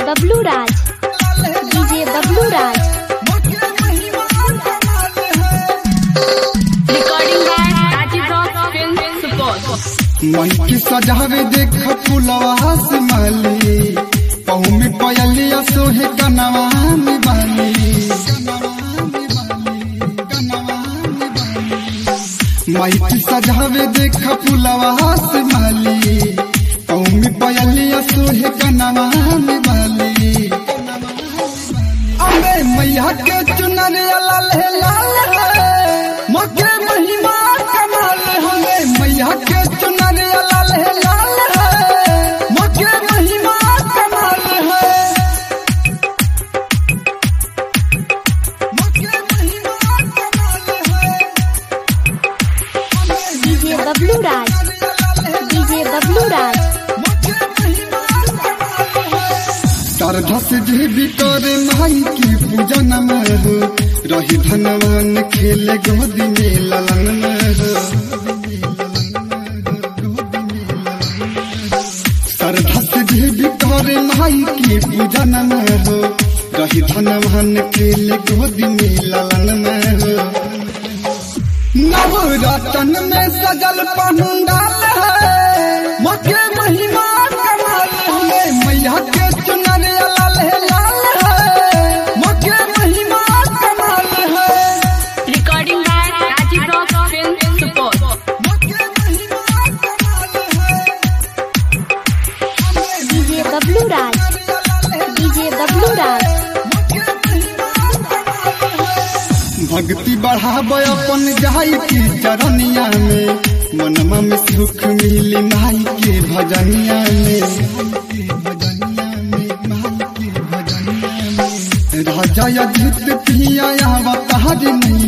Bablu Raj, DJ Bablu Raj. Recording by Rajeev rock film Supaul. Mike सजावे देख फुलवा से माली, पहू में पयलिया सोहे कनवा में बाली। माइक सजावे देख फुलवा से माली, पहू में पयलिया सोहे कनवा में बाली। अबे मैया के चुनरिया लाल है लाल है, मके महिमा कमाल हमें मैया के चुनरिया लाल है लाल है, मके महिमा कमाल है, मके महिमा कमाल है। DJ Bablu Raj, DJ Bablu Raj. श्रद्धा से जे भी करे माई की पूजन में हो, रही धनवान खेले गोदी में ललन में हो। श्रद्धा से जे भी करे माई की पूजन में हो, रही धनवान खेले गोदी में ललन में हो। नवरतन में सजल पंडाल है, मके महिमा कमाल हमें मैया के चुनरिया लाल है लाल है, मके महिमा कमाल है। Recording by Rajeev rock film Supaul. मके महिमा कमाल है। DJ Bablu Raj, DJ Bablu Raj. भक्ति बढ़ावे अपन जाई की चरनिया में, मनमा में सुख मिली माई के भजनिया में। राजा अजित पिया बता